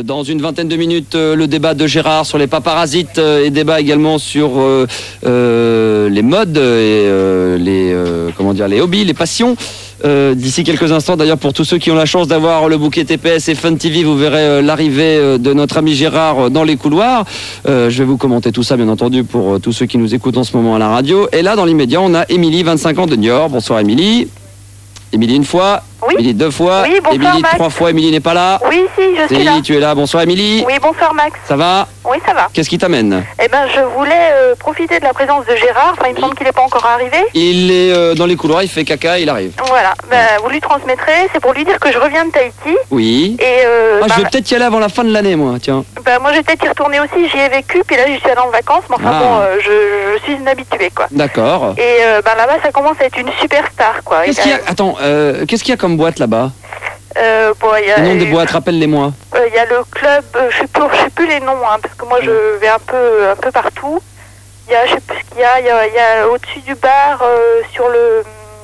Dans une vingtaine de minutes, le débat de Gérard sur les paparasites et débat également sur les modes et les hobbies, les passions. D'ici quelques instants, d'ailleurs, pour tous ceux qui ont la chance d'avoir le bouquet TPS et Fun TV, vous verrez l'arrivée de notre ami Gérard dans les couloirs. Je vais vous commenter tout ça, bien entendu, pour tous ceux qui nous écoutent en ce moment à la radio. Et là, dans l'immédiat, on a Émilie, 25 ans de Niort. Bonsoir Émilie. Émilie une fois, oui. Émilie deux fois, oui, Émilie Max. 3 fois, Émilie n'est pas là. Oui, si, je suis là. Tu es là, bonsoir Émilie. Oui, bonsoir Max. Ça va? Oui, ça va. Qu'est-ce qui t'amène? Eh ben, je voulais profiter de la présence de Gérard. Enfin, il me semble qu'il n'est pas encore arrivé. Il est dans les couloirs, il fait caca, il arrive. Voilà, vous lui transmettrez. C'est pour lui dire que je reviens de Tahiti. Oui. Et je vais peut-être y aller avant la fin de l'année, moi, tiens. Moi, je vais peut-être y retourner aussi. J'y ai vécu, puis là, j'y suis allée en vacances. Mais enfin, bon, je suis une habituée, quoi. D'accord. Et là-bas, ça commence à être une superstar, quoi. Qu'est-ce qu'il y a? Attends, qu'est-ce qu'il y a comme boîte là-bas? Y a le nom des boîtes, rappelle-les-moi. Il y a le club, je sais plus les noms, hein, parce que moi je vais un peu partout. Il y a, je sais plus ce qu'il y a. Il y a au-dessus du bar, sur le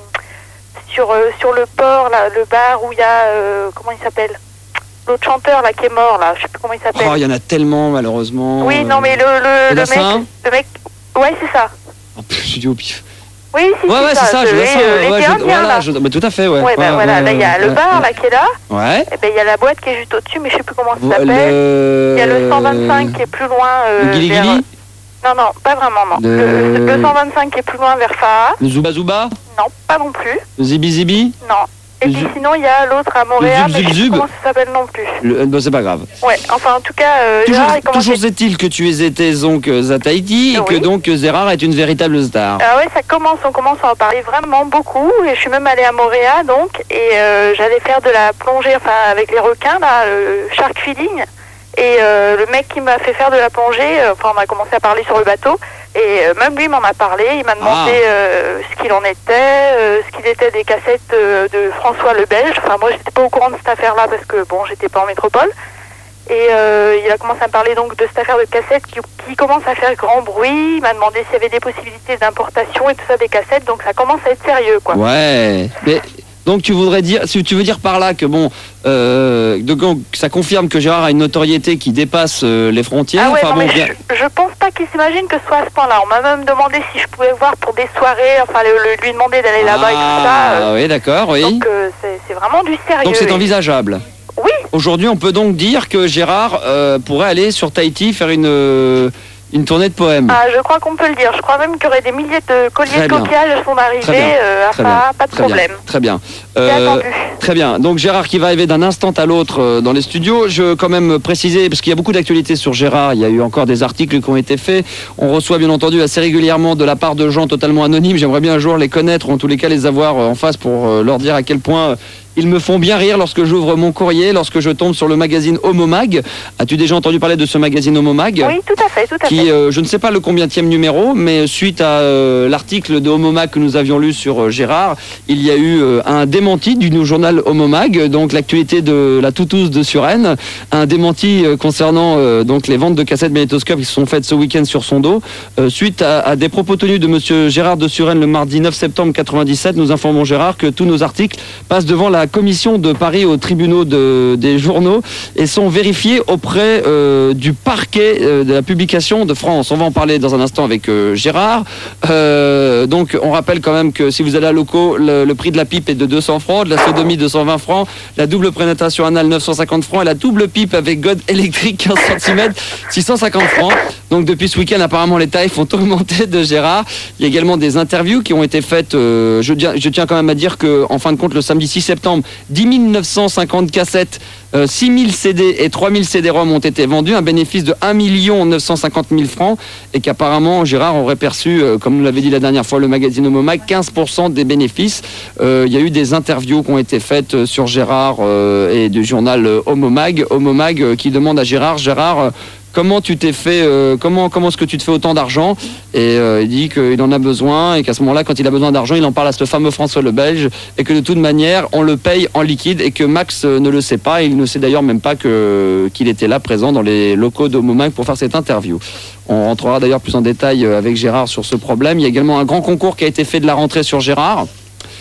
port, là, le bar où il y a, comment il s'appelle? L'autre chanteur là qui est mort là, je sais plus comment il s'appelle. Oh, il y en a tellement malheureusement. Oui, non mais le mec, ouais c'est ça. Oh, je dis au pif. Oui, si, ouais, c'est ça, je vois ça. mais tout à fait, ouais. Voilà, là, il y a le bar, là, qui est là. Ouais. Et il y a la boîte qui est juste au-dessus, mais je sais plus comment ça s'appelle. Il y a le 125 qui est plus loin. Le Guili-Guili ? Non, pas vraiment, non. Le 125 qui est plus loin vers Faha. Le Zuba Zuba ? Non, pas non plus. Le Zibi Zibi ? Non. Et puis sinon, il y a l'autre à Montréal, mais je sais pas comment ça s'appelle non plus. C'est pas grave. Ouais, enfin, en tout cas, Gérard, il commence... Toujours est-il que tu étais donc à Tahiti et que donc Gérard est une véritable star. Ouais, on commence à en parler vraiment beaucoup. Et je suis même allée à Montréal, donc, et j'allais faire de la plongée, enfin, avec les requins, là, shark feeding. Et le mec qui m'a fait faire de la plongée, on a commencé à parler sur le bateau. Et même lui m'en a parlé, il m'a demandé ce qu'il en était, ce qu'il était des cassettes de François le Belge. Enfin moi j'étais pas au courant de cette affaire-là parce que bon j'étais pas en métropole. Et il a commencé à me parler donc de cette affaire de cassettes qui commence à faire grand bruit. Il m'a demandé s'il y avait des possibilités d'importation et tout ça des cassettes, donc ça commence à être sérieux quoi. Ouais, mais... Donc tu veux dire par là que bon, ça confirme que Gérard a une notoriété qui dépasse les frontières. Ah ouais, je pense pas qu'il s'imagine que ce soit à ce point-là. On m'a même demandé si je pouvais voir pour des soirées, enfin lui demander d'aller là-bas et tout ça. Ah oui, d'accord, oui. Donc c'est vraiment du sérieux. Donc c'est envisageable. Oui. Aujourd'hui, on peut donc dire que Gérard pourrait aller sur Tahiti faire une tournée de poèmes. Ah, je crois qu'on peut le dire. Je crois même qu'il y aurait des milliers de colliers de coquillages à son arrivée. Pas de problème. Très bien. Attendu. Très bien. Donc Gérard qui va arriver d'un instant à l'autre dans les studios. Je veux quand même préciser, parce qu'il y a beaucoup d'actualités sur Gérard, il y a eu encore des articles qui ont été faits. On reçoit bien entendu assez régulièrement de la part de gens totalement anonymes. J'aimerais bien un jour les connaître, ou en tous les cas les avoir en face pour leur dire à quel point... Ils me font bien rire lorsque j'ouvre mon courrier, lorsque je tombe sur le magazine Homomag. As-tu déjà entendu parler de ce magazine Homomag? Oui, tout à fait. Qui, je ne sais pas le combientième numéro, mais suite à l'article de Homomag que nous avions lu sur Gérard, il y a eu un démenti du journal Homomag, donc l'actualité de la Toutouze de Suresnes, un démenti concernant donc les ventes de cassettes magnétoscopes qui se sont faites ce week-end sur son dos. Suite à des propos tenus de monsieur Gérard de Suresnes le mardi 9 septembre 97, nous informons Gérard que tous nos articles passent devant la commission de Paris aux tribunaux des journaux et sont vérifiés auprès du parquet de la publication de France. On va en parler dans un instant avec Gérard. Donc on rappelle quand même que si vous allez à locaux, le prix de la pipe est de 200 francs, de la sodomie 220 francs, la double pénétration anale 950 francs et la double pipe avec god électrique 15 cm 650 francs. Donc depuis ce week-end, apparemment les tarifs ont augmenté de Gérard. Il y a également des interviews qui ont été faites. Je tiens quand même à dire qu'en fin de compte, le samedi 6 septembre, 10 950 cassettes, 6 000 CD et 3 000 CD-ROM ont été vendus, un bénéfice de 1 950 000 francs, et qu'apparemment Gérard aurait perçu, comme nous l'avait dit la dernière fois le magazine Homomag, 15% des bénéfices. Il y a eu des interviews qui ont été faites sur Gérard et du journal Homomag qui demande à Gérard, comment tu t'es fait, comment est-ce que tu te fais autant d'argent? Et il dit qu'il en a besoin et qu'à ce moment-là, quand il a besoin d'argent, il en parle à ce fameux François le Belge et que de toute manière, on le paye en liquide et que Max ne le sait pas. Et il ne sait d'ailleurs même pas qu'il était là présent dans les locaux d'Homomag pour faire cette interview. On rentrera d'ailleurs plus en détail avec Gérard sur ce problème. Il y a également un grand concours qui a été fait de la rentrée sur Gérard.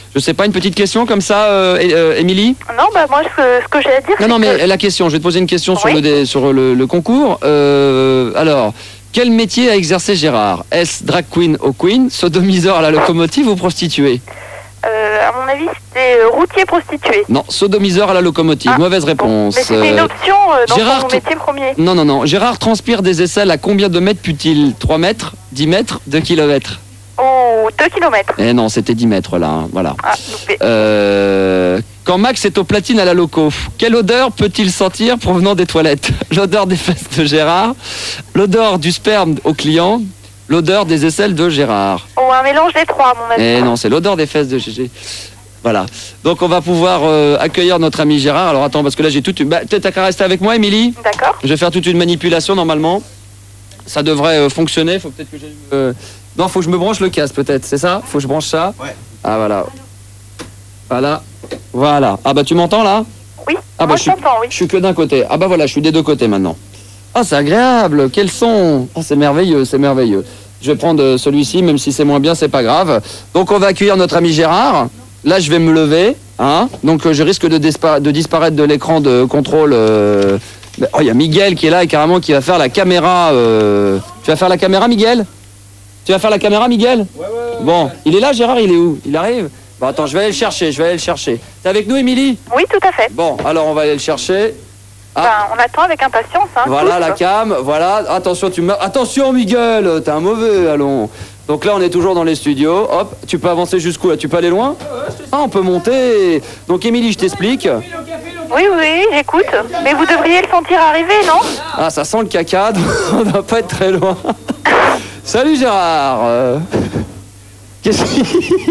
Je sais pas, une petite question comme ça, Émilie? Non, bah moi, ce que j'ai à dire, Non, c'est mais que... la question, je vais te poser une question sur, Oui. sur le concours. Alors, quel métier a exercé Gérard? Est-ce drag queen au Queen, sodomiseur à la locomotive ou prostituée? À mon avis, c'était routier prostitué. Non, sodomiseur à la locomotive. Ah, Mauvaise Bon. réponse. Mais c'était une option dans Gérard, son métier premier. Non, non, non. Gérard transpire des aisselles à combien de mètres put-il? 3 mètres, 10 mètres, 2 kilomètres? Oh, 2 kilomètres. Eh non, c'était 10 mètres là, hein, voilà. Ah, loupé. Quand Max est au platine à la loco, quelle odeur peut-il sentir provenant des toilettes? L'odeur des fesses de Gérard, l'odeur du sperme au client, l'odeur des aisselles de Gérard. Oh, un mélange des trois, à mon avis. Eh non, c'est l'odeur des fesses de Gégé. Voilà. Donc on va pouvoir accueillir notre ami Gérard. Alors attends, parce que là j'ai toute une... Bah, peut-être t'as qu'à rester avec moi, Émilie. D'accord. Je vais faire toute une manipulation normalement. Ça devrait fonctionner. Faut peut-être que j'ai... Non, faut que je me branche le casque peut-être, c'est ça? Faut que je branche ça? Ouais. Ah voilà. Voilà. Voilà. Ah bah tu m'entends là? Oui, Ah bah moi je t'entends, oui. je suis que d'un côté. Ah bah voilà, je suis des deux côtés maintenant. Ah c'est agréable, quel son! Ah c'est merveilleux, c'est merveilleux. Je vais prendre celui-ci, même si c'est moins bien, c'est pas grave. Donc on va accueillir notre ami Gérard. Là je vais me lever, hein. Donc je risque de disparaître de l'écran de contrôle. Oh il y a Miguel qui est là et carrément qui va faire la caméra. Tu vas faire la caméra, Miguel? Tu vas faire la caméra, Miguel? Ouais. Bon, il est là, Gérard, il est où? Il arrive? Bon, attends, je vais aller le chercher, T'es avec nous, Émilie? Oui, tout à fait. Bon, alors on va aller le chercher. Ah. Ben, on attend avec impatience, hein. Voilà tous. la cam, voilà. Attention, Attention, Miguel, t'es un mauvais, allons. Donc là, on est toujours dans les studios. Hop, tu peux avancer jusqu'où là? Tu peux aller loin? Ah, on peut monter. Donc, Émilie, je t'explique. Oui, oui, j'écoute. Mais vous devriez le sentir arriver, non? Ah, ça sent le caca, donc on va pas être très loin. Salut, Gérard. Qu'est-ce qu'il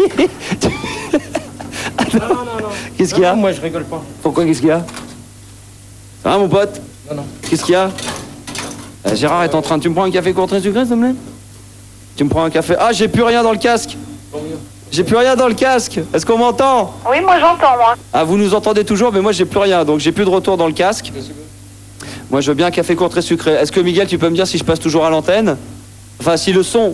Qu'est-ce qu'il y a? Moi, je rigole pas. Pourquoi, qu'est-ce qu'il y a? Hein, mon pote? Non. Qu'est-ce qu'il y a? Gérard est en train de... Tu me prends un café court très sucré, s'il te plaît? Tu me prends un café... Ah, j'ai plus rien dans le casque. J'ai plus rien dans le casque. Est-ce qu'on m'entend? Oui, moi j'entends, moi. Ah, vous nous entendez toujours, mais moi j'ai plus rien, donc j'ai plus de retour dans le casque. Moi, je veux bien un café court très sucré. Est-ce que, Miguel, tu peux me dire si je passe toujours à l'antenne? Enfin, si le son...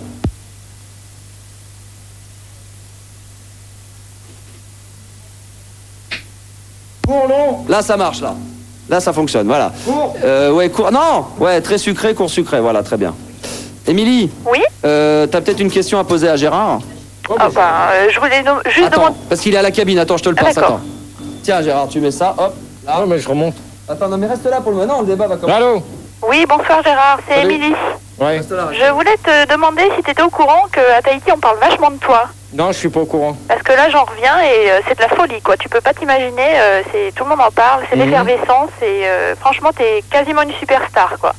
Court, long. Là, ça marche, là. Là, ça fonctionne, voilà. Court. Ouais, court... Non! Ouais, très sucré, court sucré, voilà, très bien. Émilie, Oui? t'as peut-être une question à poser à Gérard? Ah ben, je voulais juste Attends, demander... parce qu'il est à la cabine, attends, je te le Ah, passe, d'accord. attends. Tiens, Gérard, tu mets ça, hop, là. Non, mais je remonte. Attends, non, mais reste là pour le moment, le débat va commencer. Allô? Oui, bonsoir Gérard, c'est Salut. Émilie. Ouais. Reste là. Je voulais te demander si tu étais au courant qu'à Tahiti, on parle vachement de toi. Non, je suis pas au courant. Parce que là, j'en reviens et c'est de la folie, quoi. Tu peux pas t'imaginer, tout le monde en parle, c'est l'effervescence et franchement, t'es quasiment une superstar, quoi.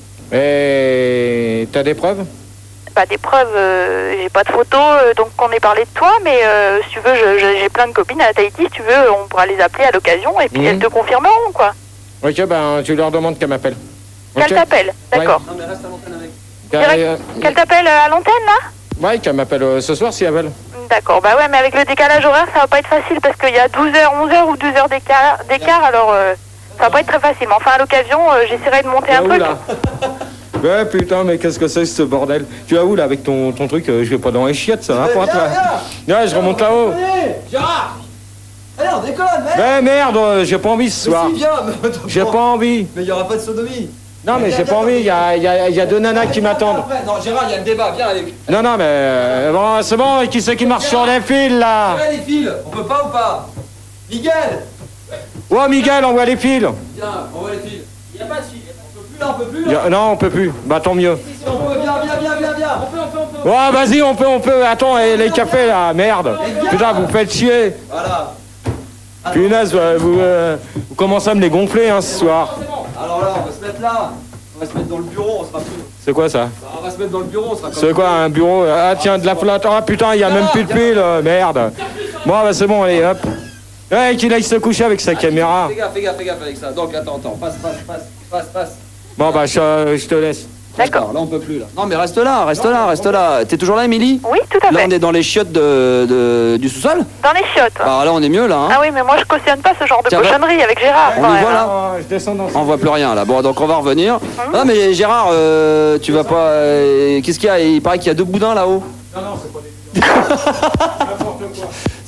Et t'as des preuves? Bah, des preuves, j'ai pas de photos, donc on ait parlé de toi, mais si tu veux, j'ai plein de copines à Tahiti, si tu veux, on pourra les appeler à l'occasion et puis elles te confirmeront, quoi. Ok, ben tu leur demandes qu'elle m'appelle. Qu'elle t'appelle, d'accord. Non, mais reste à l'antenne avec. Qu'elle t'appelle à l'antenne, là? Ouais, qu'elle m'appelle ce soir si elle veut. D'accord, bah ouais, mais avec le décalage horaire, ça va pas être facile parce qu'il y a 12h, 11h ou 12h d'écart, alors ça va pas être très facile. Mais enfin, à l'occasion, j'essaierai de monter un truc. Ouais, putain, mais qu'est-ce que c'est ce bordel? Tu vas où là avec ton truc? Je vais pas dans les chiottes, ça va pas toi? Ouais, je remonte là-haut. Gérard! Allez, on déconne, mec! Mais merde, j'ai pas envie ce soir. Si, viens, mais... J'ai pas envie. Mais il y aura pas de sodomie. Non, mais j'ai pas envie, il y a deux nanas qui m'attendent. Non, Gérard, il y a le débat, viens avec. Non, mais bon, c'est bon, qui c'est qui marche sur les fils là? Ouais, les fils, on peut pas ou pas? Miguel! Oh, Miguel, envoie les fils. Viens, on voit les fils. Il y a pas de fils, on peut plus là, on peut plus là. Non, on peut plus, bah tant mieux. On peut, viens. On peut. Ouais, vas-y, on peut. Attends, et les cafés là, merde. Putain, vous faites chier. Voilà. Punaise, vous commencez à me les gonfler hein, ce soir. C'est bon. Alors là, on va se mettre là. On va se mettre dans le bureau, on sera plus. C'est quoi ça? On va se mettre dans le bureau, on sera comme. C'est quoi un bureau? Ah tiens, de la flotte. Ah putain, il y a même plus de pile, merde. Bon, bah c'est bon, allez, hop. Ouais, qu'il aille se coucher avec sa caméra. Fais gaffe avec ça. Donc attends, passe. Bon, bah je te laisse. D'accord. Là, on peut plus là. Non, mais reste là. T'es toujours là, Émilie? Oui, tout à Là, fait. on est dans les chiottes du sous-sol. Dans les chiottes. Alors là, on est mieux là. Hein. Ah oui, mais moi je cautionne pas ce genre de Tiens, cochonnerie avec Gérard. On quand y même, voit hein. là. Je descends dans On voit plus rien là. Bon, donc on va revenir. Ah, mais Gérard, tu vas pas. Qu'est-ce qu'il y a? Il paraît qu'il y a deux boudins là-haut. Non, c'est pas des n'importe quoi.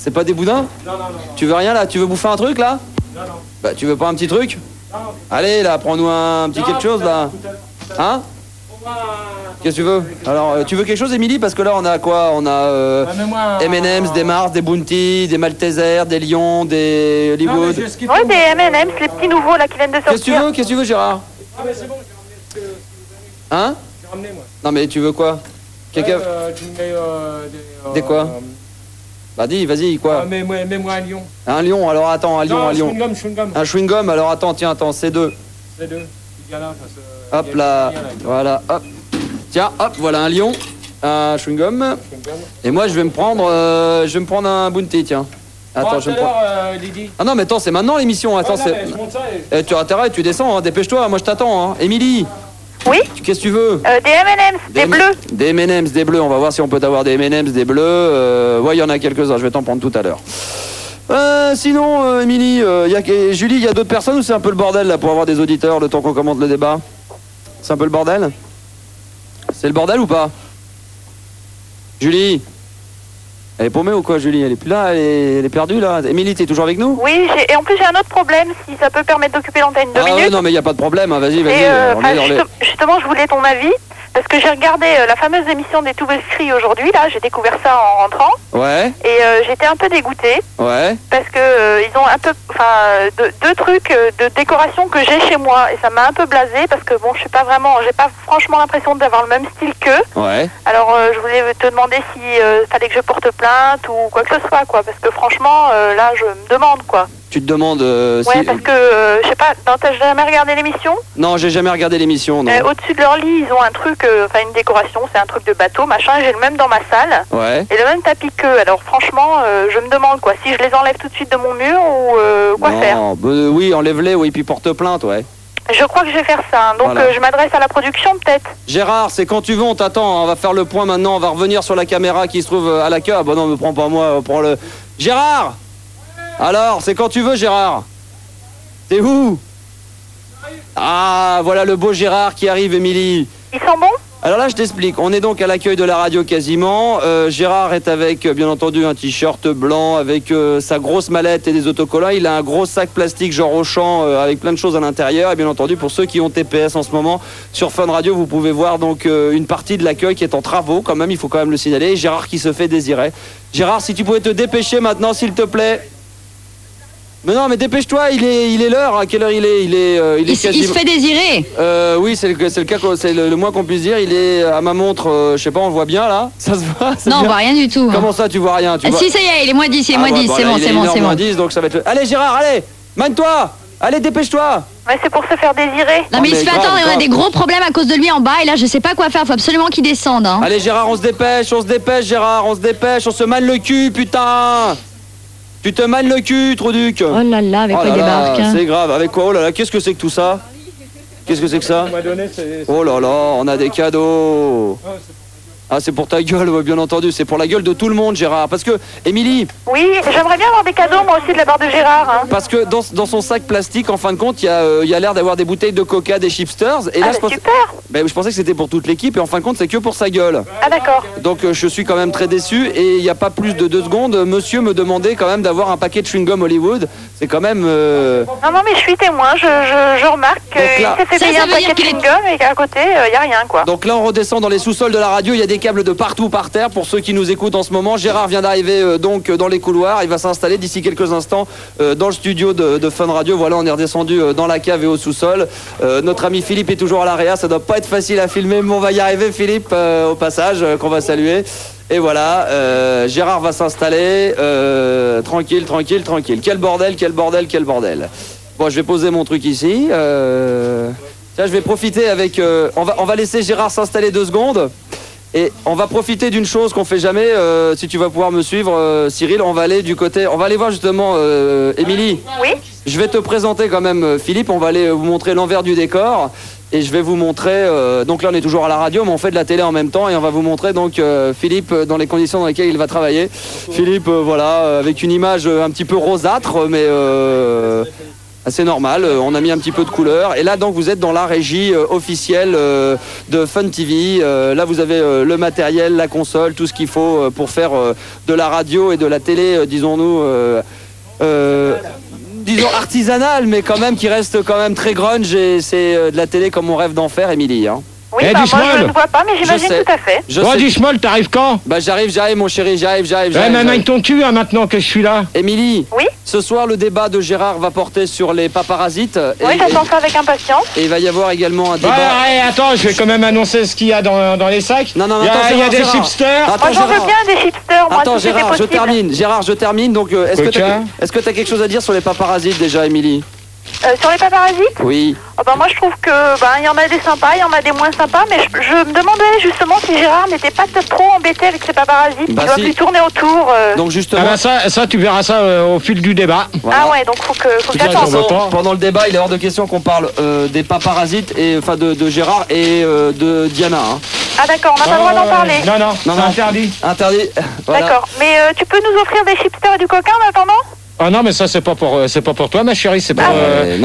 C'est pas des boudins? Non. Tu veux rien là? Tu veux bouffer un truc là? Non. Bah tu veux pas un petit truc? Non. Allez là, prends-nous un petit quelque chose là. Hein? Qu'est-ce que tu veux? Alors, tu veux quelque chose, Émilie? Parce que là, on a quoi? On a M&M's, des Mars, des Bounty, des Maltesers, des Lions, des Hollywood. Oui, des M&M's, les petits nouveaux là qui viennent de sortir. Qu'est-ce que tu veux, Gérard? Ah, mais c'est bon, Hein? j'ai ramené, moi. Non, mais tu veux quoi? Quelqu'un... Tu mets Des quoi? Bah dis, vas-y, quoi? Mets-moi un lion. Un lion, alors attends, un lion, non, un lion. Chewing-gum. Un chewing-gum, alors attends, tiens, c'est deux. C'est deux. Hop là, voilà, hop. Tiens, hop, voilà un lion, un chewing-gum. Et moi, je vais me prendre un Bounty, tiens. Attends, je vais me prendre... Ah non, mais attends, c'est maintenant l'émission, attends, c'est... Tu as intérêt, tu descends, hein, dépêche-toi, moi je t'attends, hein. Émilie. Oui? Qu'est-ce que tu veux? Des M&M's, des bleus. Des M&M's, des bleus, on va voir si on peut avoir des M&M's, des bleus. Ouais, il y en a quelques-uns, je vais t'en prendre tout à l'heure. Sinon, Émilie, Julie, il y a d'autres personnes ou c'est un peu le bordel là pour avoir des auditeurs le temps qu'on commente le débat? C'est un peu le bordel? C'est le bordel ou pas? Julie? Elle est paumée ou quoi, Julie? Elle est plus là, elle est perdue là. Émilie, t'es toujours avec nous? Oui, et en plus j'ai un autre problème, si ça peut permettre d'occuper l'antenne 2 minutes. Ouais, non mais il n'y a pas de problème, hein. Vas-y. Justement, je voulais ton avis, parce que j'ai regardé la fameuse émission des Tout Cris aujourd'hui, là, j'ai découvert ça en rentrant. Ouais. Et j'étais un peu dégoûtée. Ouais. Parce que ils ont un peu, deux trucs de décoration que j'ai chez moi, et ça m'a un peu blasé parce que bon, j'ai pas franchement l'impression d'avoir le même style qu'eux. Ouais. Alors je voulais te demander si fallait que je porte plainte ou quoi que ce soit, quoi, parce que franchement, là, je me demande, quoi. Tu te demandes ouais, parce que, je sais pas, t'as jamais regardé l'émission? Non, j'ai jamais regardé l'émission, non. Au-dessus de leur lit, ils ont un truc, une décoration, c'est un truc de bateau, machin, j'ai le même dans ma salle. Ouais. Et le même tapis qu'eux, alors franchement, je me demande, quoi, si je les enlève tout de suite de mon mur ou quoi faire? Oui, enlève-les, oui, puis porte plainte, ouais. Je crois que je vais faire ça, hein. Donc voilà. je m'adresse à la production, peut-être. Gérard, c'est quand tu veux, on t'attend, on va faire le point maintenant, on va revenir sur la caméra qui se trouve à la queue. Ah bah non, me prends pas moi, prends-le. Gérard! Alors, c'est quand tu veux, Gérard? T'es où? Ah, voilà le beau Gérard qui arrive, Émilie. Ils sont bons? Alors là, je t'explique. On est donc à l'accueil de la radio quasiment. Gérard est avec, bien entendu, un t-shirt blanc avec sa grosse mallette et des autocollants. Il a un gros sac plastique genre Auchan avec plein de choses à l'intérieur. Et bien entendu, pour ceux qui ont TPS en ce moment, sur Fun Radio, vous pouvez voir donc une partie de l'accueil qui est en travaux quand même. Il faut quand même le signaler. Et Gérard qui se fait désirer. Gérard, si tu pouvais te dépêcher maintenant, s'il te plaît. Mais non, mais dépêche-toi, il est l'heure. À quelle heure il est? Il se fait désirer. Oui, c'est le cas, c'est le moins qu'on puisse dire. Il est à ma montre, je sais pas, on le voit bien là. Ça se voit? Non, on voit rien du tout. Comment ça, tu vois rien? Si, ça y est, il est moins 10, c'est moins 10, c'est bon, c'est bon. Moins 10, donc ça va être. Allez, Gérard, allez, mène-toi. Allez, dépêche-toi. Ouais, c'est pour se faire désirer. Non, mais il se fait attendre, on a des gros problèmes à cause de lui en bas, et là, je sais pas quoi faire, faut absolument qu'il descende. Hein. Allez, Gérard, on se dépêche, Gérard, on se dépêche, on se mane le cul, putain. Tu te mannes le cul, Trouduc. Oh là là, avec quoi il débarque. C'est grave, avec quoi? Oh là là, qu'est-ce que c'est que tout ça? Qu'est-ce que c'est que ça? Oh là là, on a des cadeaux. Ah, c'est pour ta gueule, bien entendu, c'est pour la gueule de tout le monde, Gérard. Parce que, Émilie... Oui, j'aimerais bien avoir des cadeaux, moi aussi, de la part de Gérard. Hein. Parce que dans son sac plastique, en fin de compte, il y a l'air d'avoir des bouteilles de coca, des chipsters. Et là, je pensais que c'était pour toute l'équipe, et en fin de compte, c'est que pour sa gueule. Ah, d'accord. Donc, je suis quand même très déçu, et il n'y a pas plus de 2 secondes, monsieur me demandait quand même d'avoir un paquet de chewing-gum Hollywood. C'est quand même... Non, mais je suis témoin, je remarque qu'il s'est fait payer un paquet de chewing-gum, et qu'à côté, il n'y a rien, quoi. Donc là, on redescend dans les sous-sols de la radio, il y a des câbles de partout par terre pour ceux qui nous écoutent en ce moment. Gérard vient d'arriver donc dans les couloirs, il va s'installer d'ici quelques instants dans le studio de Fun Radio. Voilà, on est redescendu dans la cave et au sous-sol. Notre ami Philippe est toujours à l'AREA, ça doit pas être facile à filmer, mais on va y arriver, Philippe, au passage, qu'on va saluer. Et voilà, Gérard va s'installer, tranquille. Quel bordel. Bon, je vais poser mon truc ici. Tiens, je vais profiter avec... on va laisser Gérard s'installer 2 secondes. Et on va profiter d'une chose qu'on fait jamais, si tu vas pouvoir me suivre, Cyril, on va aller du côté... On va aller voir justement Émilie. Oui. Je vais te présenter quand même Philippe, on va aller vous montrer l'envers du décor. Et je vais vous montrer, donc là on est toujours à la radio, mais on fait de la télé en même temps. Et on va vous montrer donc Philippe dans les conditions dans lesquelles il va travailler. Philippe, voilà, avec une image un petit peu rosâtre, mais... C'est normal, on a mis un petit peu de couleur. Et là, donc, vous êtes dans la régie officielle de Fun TV. Là, vous avez le matériel, la console, tout ce qu'il faut pour faire de la radio et de la télé, disons-nous, disons artisanale, mais quand même qui reste quand même très grunge. Et c'est de la télé comme on rêve d'en faire, Émilie. Hein. Oui, moi je ne vois pas, mais j'imagine tout à fait. Du Schmoll, t'arrives quand? Bah j'arrive mon chéri, j'arrive. Mais avec ton cul, hein, maintenant que je suis là. Émilie. Oui. Ce soir, le débat de Gérard va porter sur les paparasites. Oui, j'attends ça avec impatience. Et il va y avoir également un débat. Ouais, attends, je vais quand même annoncer ce qu'il y a dans les sacs. Non, il y a des chipsters. Moi j'en veux bien des chipsters, moi. Attends, Gérard, je termine. Donc, est-ce que tu as quelque chose à dire sur les paparasites déjà, Émilie? Sur les paparasites? Oui. Moi je trouve que il y en a des sympas, il y en a des moins sympas, mais je me demandais justement si Gérard n'était pas trop embêté avec ses paparasites. Il doit lui tourner autour. Donc justement. Ça tu verras ça au fil du débat. Voilà. Ah ouais, donc faut que j'attende. Pendant le débat, il est hors de question qu'on parle des paparasites et enfin de Gérard et de Diana. Hein. Ah d'accord, on n'a pas le droit d'en parler. Non, c'est interdit. Interdit. Voilà. D'accord, mais tu peux nous offrir des chipsters et du coca en attendant? Ah non, mais ça c'est pas pour toi, ma chérie, c'est pour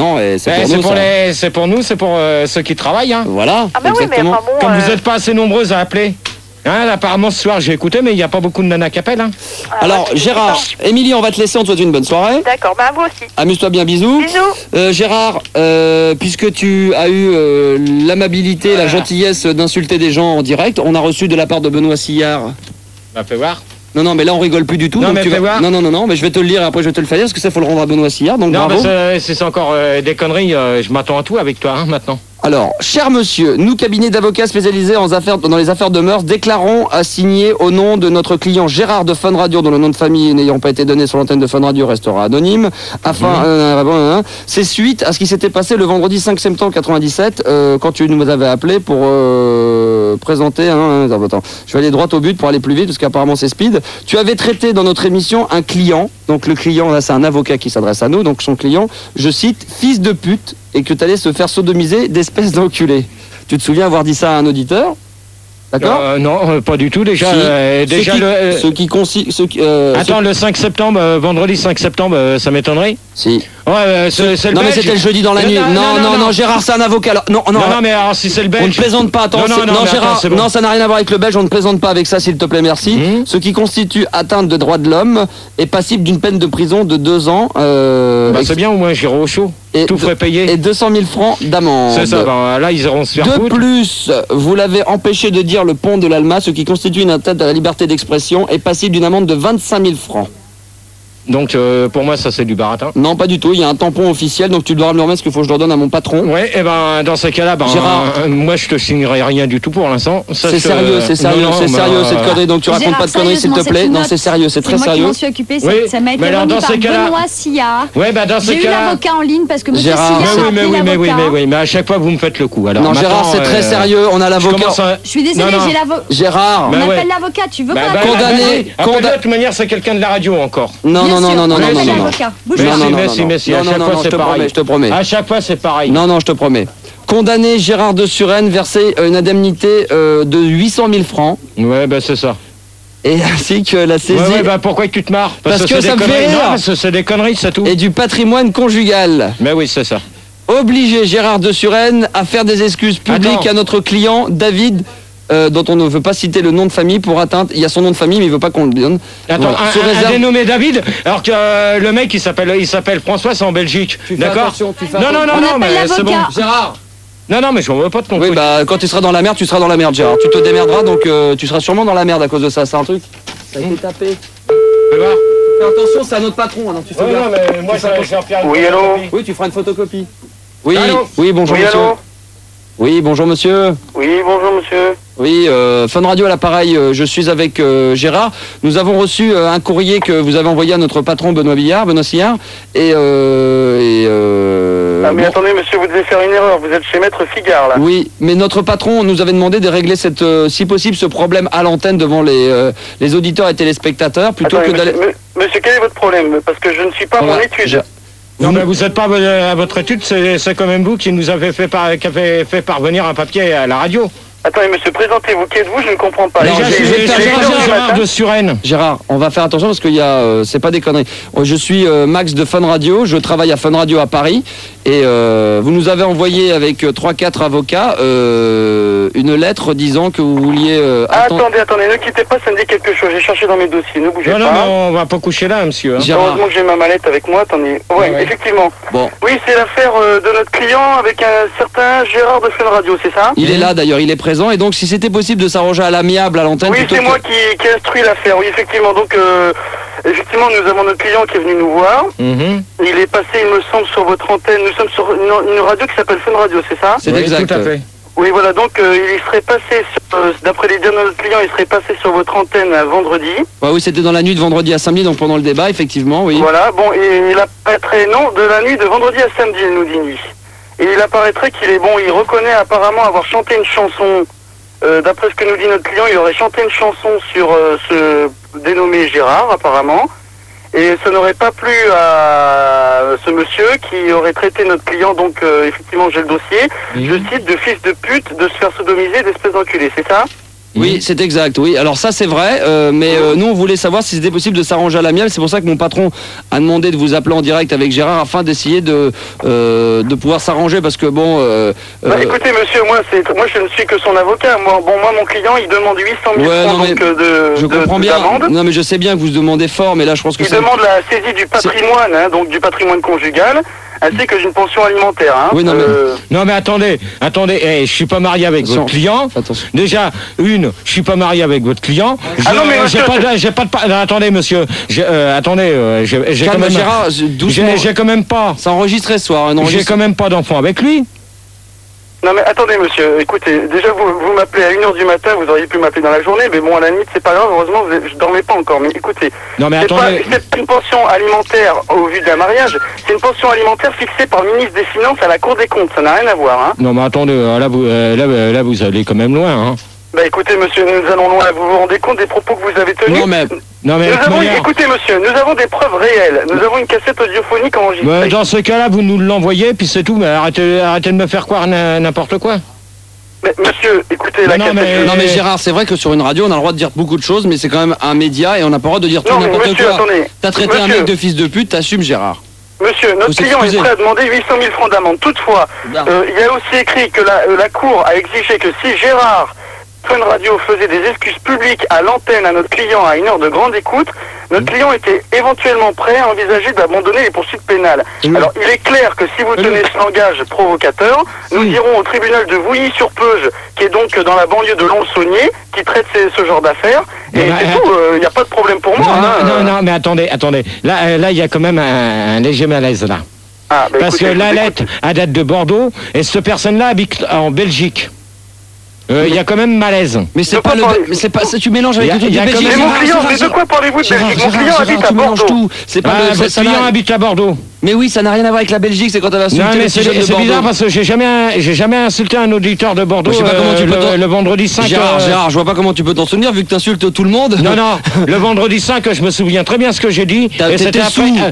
c'est pour nous, c'est pour ceux qui travaillent, hein. Voilà. Ah bah exactement. oui, mais enfin bon, comme vous n'êtes pas assez nombreuses à appeler. Hein, apparemment ce soir j'ai écouté, mais il n'y a pas beaucoup de nanas qui appellent. Hein. Alors Gérard, Émilie, on va te laisser, on te souhaite une bonne soirée. D'accord, à vous aussi. Amuse-toi bien, bisous. Bisous. Gérard, puisque tu as eu l'amabilité, la gentillesse d'insulter des gens en direct, on a reçu de la part de Benoît Sillard. Bah fais voir. Non, mais là on rigole plus du tout. Non, donc mais tu vas... non, mais je vais te le lire et après je vais te le faire dire parce que ça faut le rendre à Benoît Sillard. Donc non, bravo. mais c'est encore des conneries. Je m'attends à tout avec toi, hein, maintenant. Alors, cher monsieur, nous, cabinet d'avocats spécialisés dans les affaires de mœurs, déclarons à signer au nom de notre client Gérard de Fun Radio, dont le nom de famille n'ayant pas été donné sur l'antenne de Fun Radio restera anonyme, afin, c'est suite à ce qui s'était passé le vendredi 5 septembre 97, quand tu nous avais appelé pour présenter, attends, je vais aller droit au but pour aller plus vite, parce qu'apparemment c'est speed. Tu avais traité dans notre émission un client, donc le client, là c'est un avocat qui s'adresse à nous, donc son client, je cite, fils de pute, et que tu allais se faire sodomiser d'espèce d'enculé. Tu te souviens avoir dit ça à un auditeur? D'accord? Non, pas du tout. Déjà, Attends, le 5 septembre, vendredi 5 septembre, ça m'étonnerait. Si. Ouais, c'est le non, Belge. mais c'était le jeudi dans la nuit. Non, Gérard, c'est un avocat. Alors, non, mais alors si c'est le Belge. On ne plaisante pas. Attends, non, Gérard, attends, bon. Non, ça n'a rien à voir avec le Belge. On ne plaisante pas avec ça, s'il te plaît, merci. Ce qui constitue atteinte de droits de l'homme est passible d'une peine de prison de 2 ans. C'est bien, au moins, j'irai au chaud. Tout frais payé. Et 200 000 francs d'amende. C'est ça, là, ils iront se faire foutre. De plus, vous l'avez empêché de dire le pont de l'Alma, ce qui constitue une atteinte à la liberté d'expression, est passible d'une amende de 25 000 francs. Donc pour moi ça c'est du baratin. Non pas du tout, il y a un tampon officiel donc tu dois me le remettre parce qu'il faut que je le redonne à mon patron. Ouais et dans ces cas-là Gérard, moi je te signerai rien du tout pour l'instant. C'est sérieux, cette connerie donc tu racontes pas de conneries s'il te plaît. Non c'est sérieux, c'est très sérieux. C'est moi qui m'en suis occupé, ça m'a été remis par Benoît Sillard. Ouais dans ces cas-là. J'ai eu l'avocat en ligne parce que monsieur Sillard a appelé l'avocat. Mais à chaque fois vous me faites le coup. Alors non Gérard c'est très sérieux, on a l'avocat. Je suis désolé, j'ai l'avocat. Gérard. On appelle l'avocat, tu veux pas condamné. De toute manière c'est quelqu'un de la radio encore. Non. Merci, à chaque fois c'est pareil. Je te promets. À chaque fois c'est pareil. Non, je te promets. Condamné Gérard de Suresnes, verser une indemnité de 800 000 francs. Ouais, c'est ça. Et ainsi que la saisie... Ouais, pourquoi tu te marres? Parce que ça me fait rire. Non, c'est des conneries, c'est tout. Et du patrimoine conjugal. Mais oui, c'est ça. Obliger Gérard de Suresnes à faire des excuses publiques à notre client David... dont on ne veut pas citer le nom de famille pour atteinte. Il y a son nom de famille, mais il veut pas qu'on le donne. Attends, un dénommé David, alors que le mec il s'appelle François, c'est en Belgique. D'accord? Non, mais c'est bon. Gérard. Non, mais je ne veux pas de ton truc. Oui, quand tu seras dans la merde, tu seras dans la merde, Gérard. Tu te démerderas, donc tu seras sûrement dans la merde à cause de ça. C'est un truc. Ça a été tapé. Fais attention, c'est à notre patron. Alors tu fais non, mais moi, je vais faire une Oui, allô? Oui, tu feras une photocopie. Oui, allô? Oui, bonjour, oui, monsieur. Allô? Oui, bonjour, monsieur. Oui, bonjour, monsieur. Oui, Fun Radio à l'appareil, je suis avec Gérard. Nous avons reçu un courrier que vous avez envoyé à notre patron Benoît Sillard. Mais attendez, monsieur, vous devez faire une erreur. Vous êtes chez Maître Figard, là. Oui, mais notre patron nous avait demandé de régler si possible ce problème à l'antenne devant les auditeurs et téléspectateurs, plutôt que d'aller... Monsieur, quel est votre problème? Parce que je ne suis pas à mon étude. Non, mais vous n'êtes pas à votre étude, c'est quand même vous qui nous avez fait parvenir un papier à la radio. Attendez, monsieur, présentez-vous. Qui êtes-vous? Je ne comprends pas. Non, Déjà, je vais faire Gérard de Suresnes. Gérard, on va faire attention parce qu'il y a, c'est pas des conneries. Je suis Max de Fun Radio, je travaille à Fun Radio à Paris et vous nous avez envoyé avec 3-4 avocats une lettre disant que vous vouliez... Attendez, ne quittez pas, ça me dit quelque chose. J'ai cherché dans mes dossiers, ne bougez pas. Non, on va pas coucher là, monsieur. Hein. Heureusement que j'ai ma mallette avec moi, attendez. Ouais, effectivement. Bon. Oui, c'est l'affaire de notre client avec un certain Gérard de Fun Radio, c'est ça? Il est là d'ailleurs, il est présent et donc si c'était possible de s'arranger à l'amiable à l'antenne... Oui, c'est moi qui instruis l'affaire, oui, effectivement. Donc, effectivement, nous avons notre client qui est venu nous voir. Il est passé, il me semble, sur votre antenne. Nous sommes sur une radio qui s'appelle Fun Radio, c'est ça? C'est exact. Tout à fait. Oui, voilà, donc il serait passé, d'après les dires de notre client, il serait passé sur votre antenne vendredi. Ouais, oui, c'était dans la nuit de vendredi à samedi, donc pendant le débat, effectivement, oui. Voilà, bon, et il apparaîtrait, non, de la nuit de vendredi à samedi, il nous dit nuit. Et il apparaîtrait qu'il est bon, il reconnaît apparemment avoir chanté une chanson, d'après ce que nous dit notre client, il aurait chanté une chanson sur ce dénommé Gérard, apparemment. Et ça n'aurait pas plu à ce monsieur qui aurait traité notre client, donc effectivement j'ai le dossier, je cite, de fils de pute, de se faire sodomiser, d'espèce d'enculé, c'est ça? Oui, c'est exact, oui. Alors ça c'est vrai, mais nous on voulait savoir si c'était possible de s'arranger à l'amiable. C'est pour ça que mon patron a demandé de vous appeler en direct avec Gérard afin d'essayer de pouvoir s'arranger parce que bon... écoutez monsieur, moi je ne suis que son avocat. Moi mon client il demande 800 000 francs donc, je comprends bien. d'amende. Non mais je sais bien que vous demandez fort, mais là je pense que il demande la saisie du patrimoine, hein, donc du patrimoine conjugal, ainsi que d'une pension alimentaire. Hein. Oui, non mais attendez, je suis pas marié avec votre client. Attention. Déjà, je suis pas marié avec votre client. Ah non mais monsieur, attendez monsieur, j'ai quand même... Gérard, doucement. J'ai quand même pas... C'est enregistré ce soir. J'ai quand même pas d'enfant avec lui. non mais attendez monsieur, écoutez, déjà vous m'appelez à 1h du matin, vous auriez pu m'appeler dans la journée, mais bon à la limite c'est pas grave, heureusement je dormais pas encore, mais écoutez, non, mais attendez. c'est une pension alimentaire au vu d'un mariage, c'est une pension alimentaire fixée par le ministre des Finances à la Cour des comptes, ça n'a rien à voir. Hein. Non mais attendez, là vous allez quand même loin. Hein. Bah écoutez monsieur, nous allons loin, vous vous rendez compte des propos que vous avez tenus? Écoutez monsieur, nous avons des preuves réelles, nous avons une cassette audiophonique enregistrée. Dans ce cas-là, vous nous l'envoyez, puis c'est tout, mais arrêtez de me faire croire n'importe quoi. Mais monsieur, écoutez, non mais Gérard, c'est vrai que sur une radio on a le droit de dire beaucoup de choses, mais c'est quand même un média et on n'a pas le droit de dire tout n'importe quoi. T'as traité un mec de fils de pute, t'assumes Gérard. Monsieur, notre client est prêt à demander 800 000 francs d'amende. Toutefois, il y a aussi écrit que la Cour a exigé que si Gérard Fun Radio faisait des excuses publiques à l'antenne à notre client à 1 heure de grande écoute, notre client était éventuellement prêt à envisager d'abandonner les poursuites pénales. Alors il est clair que si vous tenez ce langage provocateur, nous irons au tribunal de Vouilly-sur-Peuge, qui est donc dans la banlieue de Lons-Saunier, qui traite ce genre d'affaires, et c'est tout, il n'y a pas de problème pour moi. Non, mais attendez, là il y a quand même un léger malaise là. Parce que la lettre date de Bordeaux, et cette personne-là habite en Belgique. Il y a quand même malaise. Mais c'est pas tu mélanges avec le truc de Belgique. Mais mon client, mais de quoi parlez-vous de Belgique? Mon client habite à Bordeaux. C'est pas votre client habite à Bordeaux. Mais oui, ça n'a rien à voir avec la Belgique, c'est quand elle a insulté le petit jeune de Bordeaux. C'est bizarre parce que j'ai jamais insulté un auditeur de Bordeaux le vendredi 5. Gérard, je vois pas comment tu peux t'en souvenir vu que t'insultes tout le monde. Non, le vendredi 5, je me souviens très bien ce que j'ai dit. C'était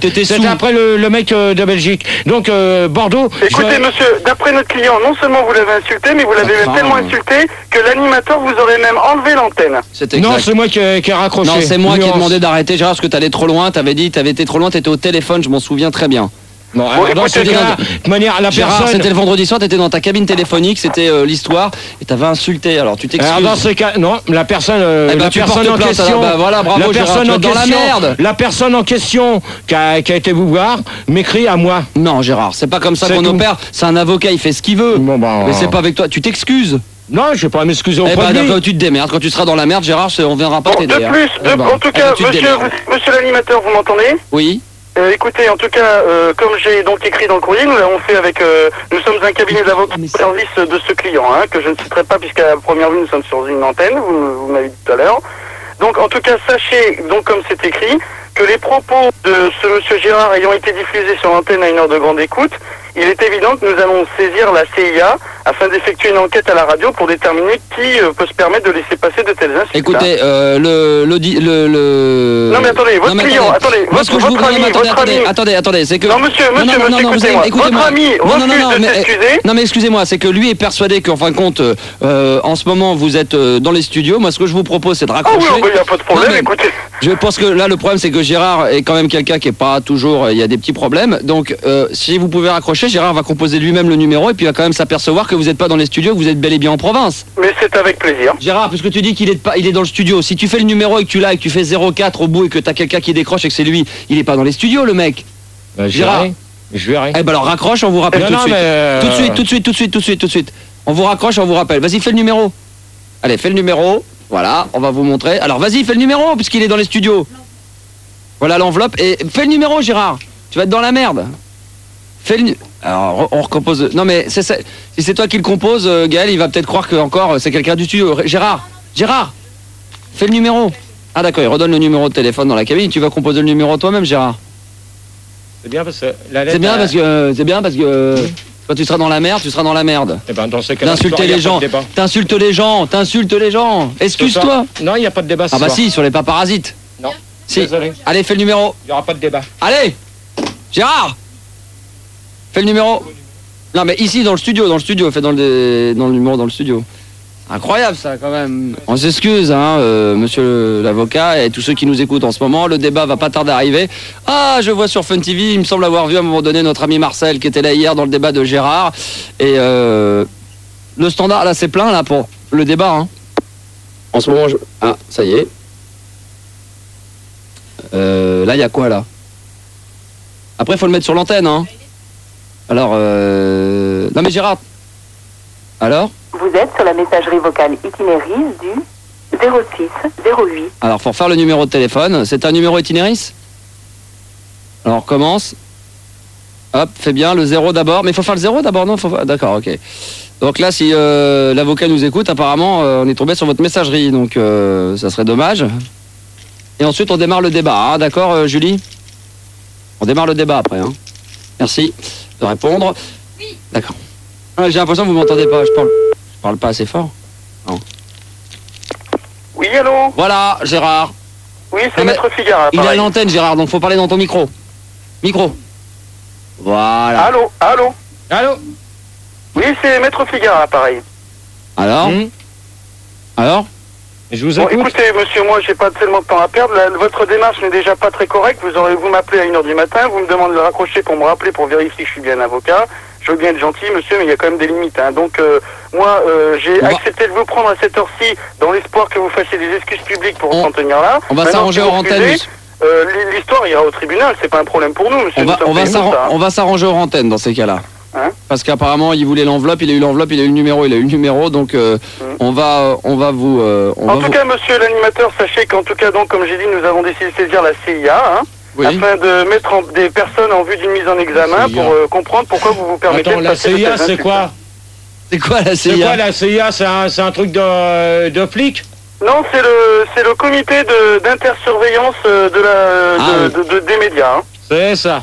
après le mec de Belgique. Donc Bordeaux... Écoutez monsieur, d'après notre client, non seulement vous l'avez insulté, mais vous l'avez même tellement insulté que l'animateur vous aurait même enlevé l'antenne. Non, c'est moi qui ai raccroché. Non, c'est moi qui ai demandé d'arrêter, Gérard, parce que t'allais trop loin, t'avais été trop loin, t'étais au téléphone, je m'en souviens très bien. Bon, dans ce cas, de manière, la Gérard, personne... c'était le vendredi soir, t'étais dans ta cabine téléphonique, c'était l'histoire, et t'avais insulté, alors tu t'excuses. Alors dans ce cas, non, la personne en question... voilà, bravo Gérard, tu es dans la merde. La personne en question qui a été vous voir, m'écrit à moi. Non Gérard, c'est pas comme ça qu'on opère, c'est un avocat, il fait ce qu'il veut. Mais c'est pas avec toi, tu t'excuses. Non, je vais pas m'excuser auprès de lui. Tu te démerdes, quand tu seras dans la merde Gérard, on viendra pas t'aider. En tout cas, monsieur l'animateur, vous m'entendez? Oui. Écoutez, en tout cas, comme j'ai donc écrit dans le courrier, nous l'avons fait avec... nous sommes un cabinet d'avocats au service de ce client, hein, que je ne citerai pas puisqu'à la première vue, nous sommes sur une antenne, vous m'avez dit tout à l'heure. Donc, en tout cas, sachez, donc comme c'est écrit, que les propos de ce monsieur Gérard ayant été diffusés sur l'antenne à 1 heure de grande écoute, il est évident que nous allons saisir la CIA afin d'effectuer une enquête à la radio pour déterminer qui peut se permettre de laisser passer de telles insultes. Écoutez, Non mais attendez, votre client, attendez, attendez, c'est que... Non monsieur, écoutez-moi, votre ami refuse de s'excuser. Non mais excusez-moi, c'est que lui est persuadé qu'en fin de compte, en ce moment, vous êtes dans les studios. Moi, ce que je vous propose, c'est de raccrocher. Ah oui, il n'y a pas de problème, écoutez. Je pense que là, le problème, c'est que Gérard est quand même quelqu'un qui est pas toujours... Il y a des petits problèmes. Donc, si vous pouvez raccrocher, Gérard va composer lui-même le numéro et puis il va quand même s'apercevoir que vous n'êtes pas dans les studios, que vous êtes bel et bien en province. Mais c'est avec plaisir. Gérard, puisque tu dis qu'il est dans le studio, si tu fais le numéro et que tu l'as et que tu fais 04 au bout et que tu as quelqu'un qui décroche et que c'est lui, il est pas dans les studios, le mec. Gérard, je verrai. Eh ben alors raccroche, on vous rappelle tout de suite. On vous raccroche, on vous rappelle. Vas-y, fais le numéro. Allez, fais le numéro. Voilà, on va vous montrer. Alors vas-y, fais le numéro puisqu'il est dans les studios. Voilà l'enveloppe et fais le numéro, Gérard. Tu vas être dans la merde. Fais le... Alors on recompose. Non mais si c'est toi qui le compose, Gaël, il va peut-être croire que encore c'est quelqu'un du studio. Gérard, fais le numéro. Ah d'accord, il redonne le numéro de téléphone dans la cabine. Tu vas composer le numéro toi-même, Gérard. C'est bien parce que la lettre. C'est bien parce que quand tu seras dans la merde, tu seras dans la merde. Eh ben dans ce cas-là, t'insultes les gens. Excuse-toi. Non, il n'y a pas de débat. Ah bah si, sur les paparasites. Non. Si. Désolé. Allez, fais le numéro. Il n'y aura pas de débat. Allez, Gérard, fais le numéro. Non mais ici dans le studio, fais dans le numéro dans le studio. Incroyable ça quand même. On s'excuse monsieur l'avocat et tous ceux qui nous écoutent en ce moment, le débat va pas tarder à arriver. Ah, je vois sur Fun TV, il me semble avoir vu à un moment donné notre ami Marcel qui était là hier dans le débat de Gérard. Et le standard là c'est plein là pour le débat. Hein. En ce moment, ah ça y est. Là il y a quoi là? Après faut le mettre sur l'antenne hein. Alors non mais Gérard. Alors? Vous êtes sur la messagerie vocale itinéris du 06 08. Alors, faut refaire le numéro de téléphone. C'est un numéro itinéris? Alors, on recommence. Hop, fais bien le 0 d'abord. Mais il faut faire le 0 d'abord, non? D'accord, ok. Donc là, si l'avocat nous écoute, apparemment, on est tombé sur votre messagerie. Donc, ça serait dommage. Et ensuite, on démarre le débat. Ah, d'accord, Julie? On démarre le débat après. Hein. Merci de répondre. Oui. D'accord. J'ai l'impression que vous m'entendez pas, je parle pas assez fort. Non. Oui, allô? Voilà, Gérard. Oui, c'est Maître Figara. Il est à l'antenne, Gérard, donc faut parler dans ton micro. Micro. Voilà. Allô? Oui, c'est Maître Figara, pareil. Alors? Alors? Je vous écoute. Bon, écoutez, monsieur, moi, j'ai pas tellement de temps à perdre. Votre démarche n'est déjà pas très correcte. Vous m'appelez à 1h du matin, vous me demandez de raccrocher pour me rappeler, pour vérifier que je suis bien avocat. Je veux bien être gentil, monsieur, mais il y a quand même des limites. Hein. Donc, moi, j'ai accepté de vous prendre à cette heure-ci dans l'espoir que vous fassiez des excuses publiques pour s'en tenir là. On va s'arranger hors antenne. L'histoire ira au tribunal, c'est pas un problème pour nous, monsieur. On va s'arranger hors antenne dans ces cas-là. Hein? Parce qu'apparemment, il voulait l'enveloppe, il a eu l'enveloppe, il a eu le numéro, donc on va vous... en tout cas, monsieur l'animateur, sachez qu'en tout cas, donc, comme j'ai dit, nous avons décidé de saisir la CIA, hein. Oui. Afin de mettre des personnes en vue d'une mise en examen pour comprendre pourquoi vous vous permettez de passer... la CIA, c'est quoi? C'est quoi la CIA? C'est quoi la CIA? C'est un truc de flic? Non, c'est le comité d'intersurveillance des médias. Hein. C'est ça.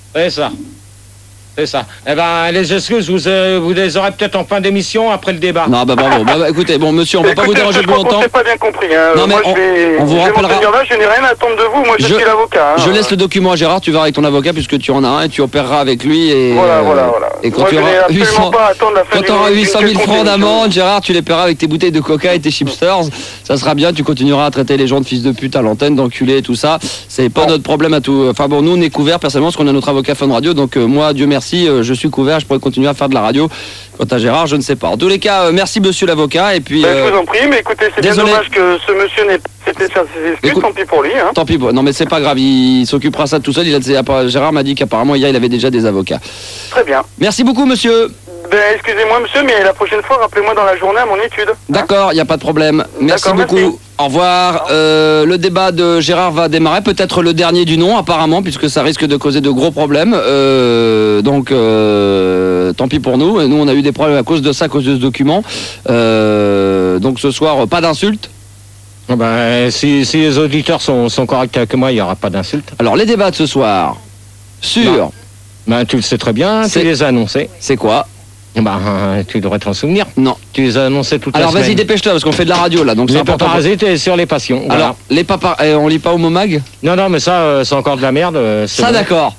Eh ben, les excuses, vous les aurez peut-être en fin d'émission, après le débat. Non, bah bravo. Écoutez, bon, monsieur, on va pas vous déranger plus longtemps. Je n'ai pas bien compris. Hein. Non, mais moi, on vous rappellera. Je n'ai rien à attendre de vous. Moi, je suis l'avocat. Hein. Je laisse le document à Gérard. Tu vas avec ton avocat puisque tu en as un et tu opéreras avec lui. Et, voilà. Et quand tu auras 800 000 francs d'amende, Gérard, tu les paieras avec tes bouteilles de coca et tes chipsters. Ça sera bien. Tu continueras à traiter les gens de fils de pute à l'antenne, d'enculés et tout ça. C'est pas notre problème à tout. Enfin bon, nous, on est couverts personnellement parce qu'on a notre avocat Fun Radio. Donc moi, Dieu merci, je suis couvert. Je pourrais continuer à faire de la radio. Quant à Gérard, je ne sais pas. En tous les cas, merci monsieur l'avocat. Et puis. Je vous en prie, mais écoutez, c'est bien dommage que ce monsieur n'ait pas été faire ses excuses. Tant pis pour lui. Hein. Tant pis pour. Non, mais c'est pas grave. Il s'occupera ça tout seul. Gérard m'a dit qu'apparemment hier il avait déjà des avocats. Très bien. Merci beaucoup, monsieur. Excusez-moi, monsieur, mais la prochaine fois, rappelez-moi dans la journée à mon étude. D'accord, il n'y a pas de problème. Merci beaucoup. Merci. Au revoir. Le débat de Gérard va démarrer, peut-être le dernier du nom, apparemment, puisque ça risque de causer de gros problèmes. Donc, tant pis pour nous. Nous, on a eu des problèmes à cause de ça, à cause de ce document. Donc, ce soir, pas d'insultes. Si les auditeurs sont corrects avec moi, il n'y aura pas d'insultes. Alors, les débats de ce soir sur... Ben, tu le sais très bien, tu les as annoncés. C'est quoi? Ben, tu devrais t'en souvenir. Non. Tu les as annoncés toute la semaine. Alors vas-y, dépêche-toi, parce qu'on fait de la radio là. Donc les paparasites et sur les passions. Alors, voilà. On lit pas Homo Mag? Non, mais ça, c'est encore de la merde. Ça, bon. D'accord.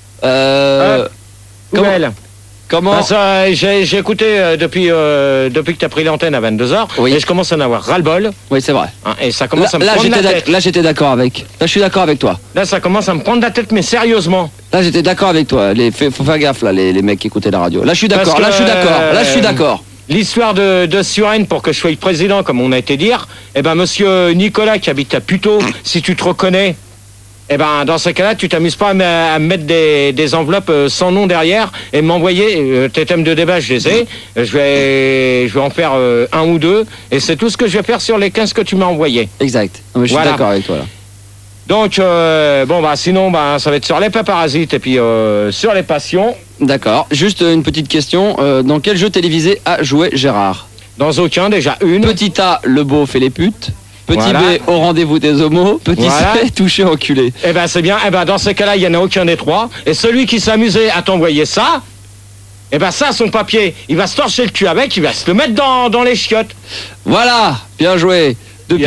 Comment j'ai écouté depuis que tu as pris l'antenne à 22h, oui. Et je commence à en avoir ras-le-bol. Oui, c'est vrai. Hein, et ça commence à me prendre la tête. Là, j'étais d'accord avec. Là, je suis d'accord avec toi. Là, ça commence à me prendre la tête, mais sérieusement. Là, j'étais d'accord avec toi. Faut faire gaffe, là, les mecs qui écoutaient la radio. Là, je suis d'accord. Là, je suis d'accord. L'histoire de Suresnes pour que je sois président, comme on a été dire, eh ben, monsieur Nicolas qui habite à Puteaux, si tu te reconnais, eh ben, dans ce cas-là, tu t'amuses pas à mettre des enveloppes sans nom derrière et m'envoyer tes thèmes de débat, je les ai. Je vais en faire un ou deux et c'est tout ce que je vais faire sur les 15 que tu m'as envoyés. Exact. Je suis d'accord avec toi là. Donc, sinon, ça va être sur les paparasites et puis sur les passions. D'accord. Juste une petite question. Dans quel jeu télévisé a joué Gérard? Dans aucun, déjà une. Petit A, le beau fait les putes. Petit B, au rendez-vous des homos. Petit C, touché enculé. Eh ben c'est bien. Eh ben dans ces cas-là, il n'y en a aucun des trois. Et celui qui s'amusait à t'envoyer ça, eh ben ça, son papier, il va se torcher le cul avec, il va se le mettre dans les chiottes. Voilà, bien joué.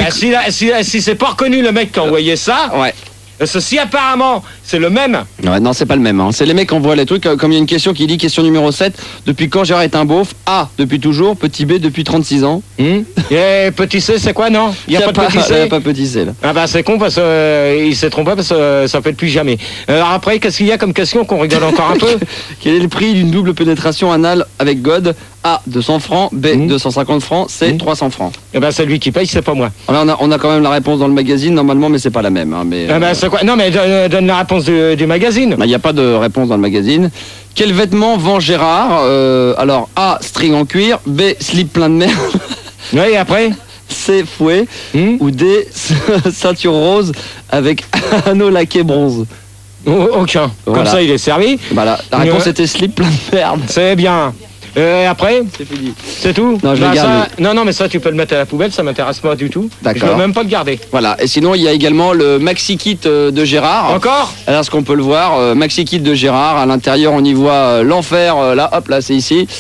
Si c'est pas reconnu le mec qui a envoyé ça, ouais. Ceci apparemment, c'est le même. Ouais, non, c'est pas le même. Hein. C'est les mecs qui envoient les trucs. Comme il y a une question qui dit, question numéro 7, depuis quand Gérard est un beauf? A, depuis toujours. Petit B, depuis 36 ans. Et petit C, c'est quoi, non? Il n'y a pas de petit C. Il n'y a pas petit C, là. Ah bah c'est con parce qu'il s'est trompé parce que ça fait depuis jamais. Alors après, qu'est-ce qu'il y a comme question qu'on rigole encore un peu? Quel est le prix d'une double pénétration anale avec God? A, 200 francs. B, 250 francs. C, 300 francs. Eh ben c'est lui qui paye, c'est pas moi. Alors, on a quand même la réponse dans le magazine, normalement, mais c'est pas la même. Hein, mais, c'est quoi? Non, mais donne la réponse du magazine. Il n'y a pas de réponse dans le magazine. Quel vêtement vend Gérard? Alors, A, string en cuir. B, slip plein de merde. Oui, et après? C, fouet. Ou D, ceinture rose avec anneau laqué bronze. Aucun. Voilà. Comme ça, il est servi. Voilà. La réponse était slip plein de merde. C'est bien. Après, c'est fini. C'est tout? Non, je le garde. Non, mais ça, tu peux le mettre à la poubelle, ça m'intéresse pas du tout. D'accord. Je veux même pas le garder. Voilà. Et sinon, il y a également le Maxi Kit de Gérard. Encore? Alors, ce qu'on peut le voir, Maxi Kit de Gérard. À l'intérieur, on y voit l'enfer. Là, hop, là, c'est ici.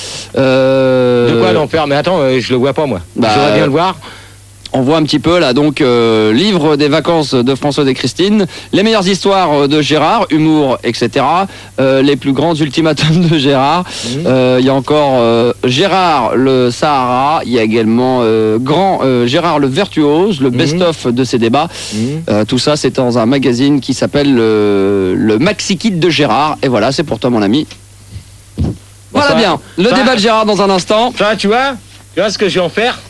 De quoi l'enfer? Mais attends, je le vois pas, moi. J'aimerais bien le voir. On voit un petit peu là, donc livre des vacances de Françoise et Christine, les meilleures histoires de Gérard, humour, etc. Les plus grands ultimatums de Gérard. Il y a encore Gérard le Sahara. Il y a également Gérard le virtuose, le best-of de ses débats. Tout ça, c'est dans un magazine qui s'appelle le Maxi Kit de Gérard. Et voilà, c'est pour toi, mon ami. Voilà bien. Le débat de Gérard dans un instant. Ça, tu vois ce que je vais en faire?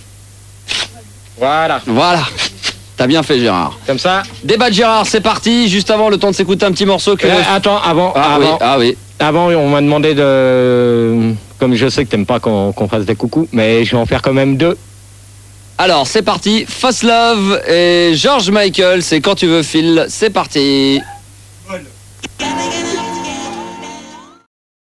Voilà. T'as bien fait, Gérard. Comme ça. Débat de Gérard, c'est parti. Juste avant, le temps de s'écouter un petit morceau que... Attends, avant. Oui. Avant, on m'a demandé de... Comme je sais que t'aimes pas qu'on fasse des coucous, mais je vais en faire quand même 2. Alors, c'est parti. Fast Love et George Michael, c'est Quand tu veux, Phil. C'est parti. Bonne.